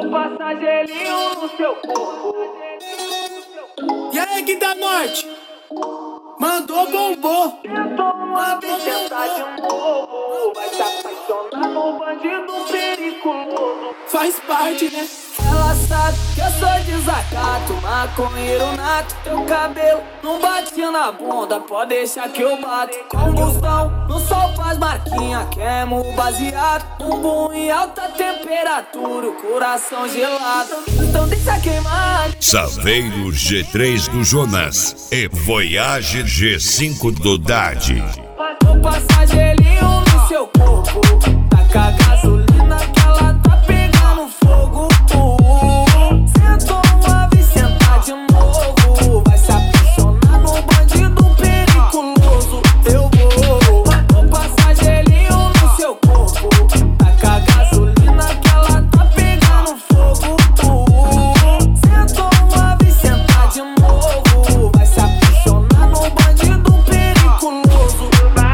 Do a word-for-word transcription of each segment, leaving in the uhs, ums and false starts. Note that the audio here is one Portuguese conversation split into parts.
Vou passar gelinho no seu corpo. E aí, que da norte? Mandou bombou. Tentou uma vez tentar de novo. Vai se apaixonar no bandido periculoso. Faz parte, né? Ela sabe que eu sou desacato, maconheiro nato. Teu cabelo não bate na bunda, pode deixar que eu bato. Combustão, no sol faz marquinha, queimo baseado. Bumbum em alta temperatura, o coração gelado. Então deixa queimar. Saveiro G três do Jonas e Voyage G cinco do Dade. Vou passar gelinho no seu corpo. Taca gasolina que ela tá pegando fogo. Sentou uma vez, sentar de novo. Vai se apaixonar no bandido periculoso. Eu vou, vou passar gelinho no seu corpo. Taca gasolina que ela tá pegando fogo. Sentou uma vez, sentar de novo. Vai se apaixonar no bandido periculoso.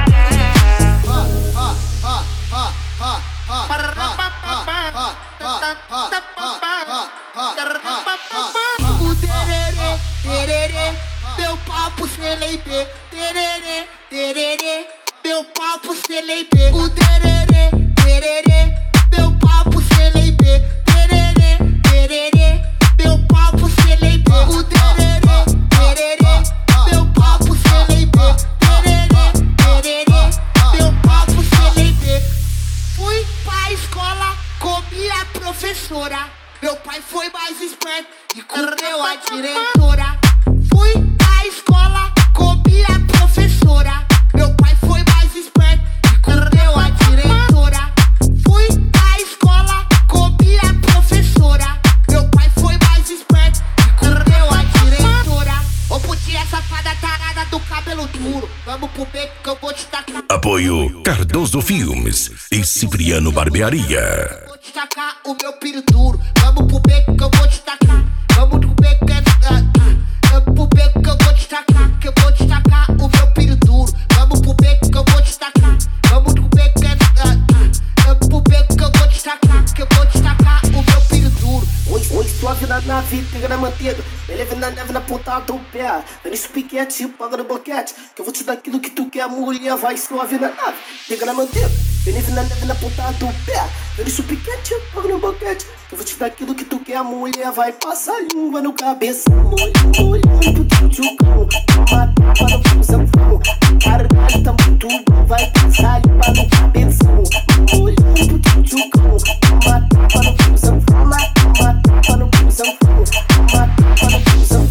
O tererê, tererê, meu papo celeibê. Tererê, tererê, meu papo celeibê. O tererê, tererê, meu papo celeibê. Tererê, tererê, meu papo celeibê. O tererê, tererê, meu papo celeibê. Tererê, tererê, meu papo celeibê. Fui pra escola, comi a professora. Meu pai foi mais esperto e comeu a diretora. Fui à escola, comi a professora. Meu pai foi mais esperto e comeu a diretora. Fui à escola, comi a professora. Meu pai foi mais esperto e comeu a diretora. Ô putinha safada tarada do cabelo duro, vamos pro beco que eu vou te tacar. Apoio Cardoso Filmes e Cipriano Barbearia. Vou te tacar o meu piro duro. Vamos pro beco que eu vou te tacar. Vamos pro beco que é. Vamos pro beco que eu vou te tacar. Que eu vou te tacar o meu piro duro. Vamos pro beco que eu vou te tacar. Vamos pro beco que é. Vamos pro beco que eu vou te tacar. Que eu vou te tacar o meu piro duro. Oi, oi, suave na nave, pega na manteiga. Beleza na neve na ponta do pé. Vem nesse piquete, paga no boquete. Que eu vou te dar aquilo que tu quer, mulher. Vai suave na nave, pega na manteiga. Beleza na neve na ponta do pé. Vem nesse piquete, paga no boquete. Que eu vou te dar aquilo que tu quer, mulher. Vai passar língua no cabeção. Molhando, molhando, teu tchucão. Toma tapa no fusão. Caralho, tá muito bom. Vai passar língua no cabeção. Molhando, teu tchucão. Toma tapa no fusão. Toma tapa no fusão. Toma tapa no fusão.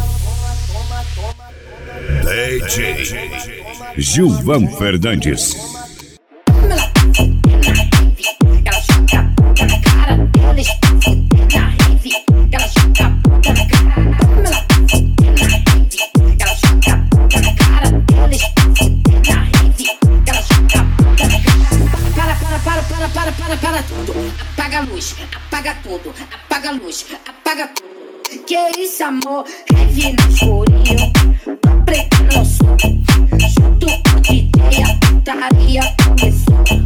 D J Gilvan Fernandes. Ela chuta a bunda na cara dela, está fudendo na rave. Ela chuta a bunda na cara dela, fudendo na rave. Ela chuta a bunda na cara dela, está fudendo na rave. Ela chuta a bunda na cara. Para, para, para, para, para, para, para tudo. Apaga a luz, apaga tudo, apaga a luz, apaga tudo. Que isso, amor? Rave no escurinho, preto no som. Junto com o D J, a putaria começou.